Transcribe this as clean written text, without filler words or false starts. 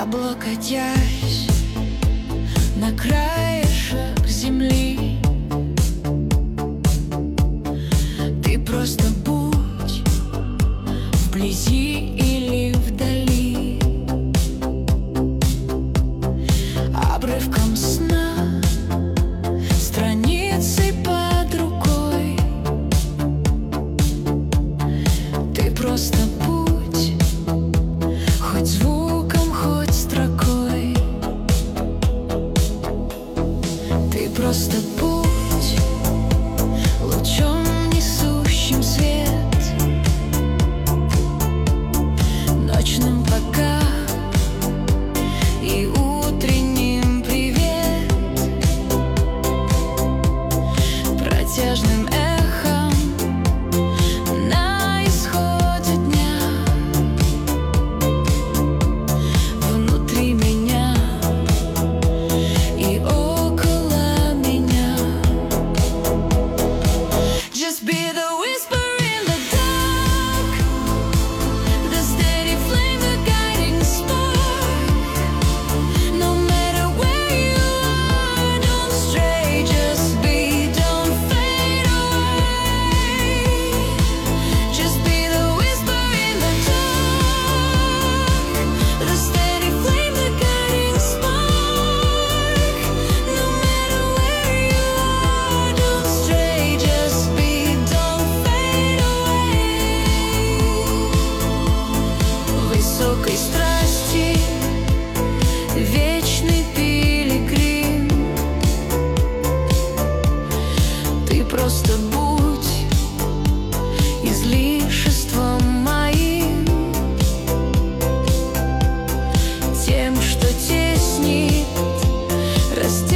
облокотясь на краешек земли. Ты просто будь вблизи или вдали, обрывком сна, страницей под рукой. Ты просто будь, хоть звуком, хоть строкой. Ты просто будь лучом, несущим свет, ночным пока и утренним привет, протяжным эхом на исходе дня, внутри меня и около меня. Just be the whisper in the dark, the steady flame, the guiding spark. No matter where you are, don't stray, just be, don't fade away. Just be the whisper in the dark, the steady flame, the guiding spark. No matter where you are, don't stray, just be, don't fade away. Высокой страсти вечный пилигрим. Ты просто будь излишеством моим, тем, что теснит, растянет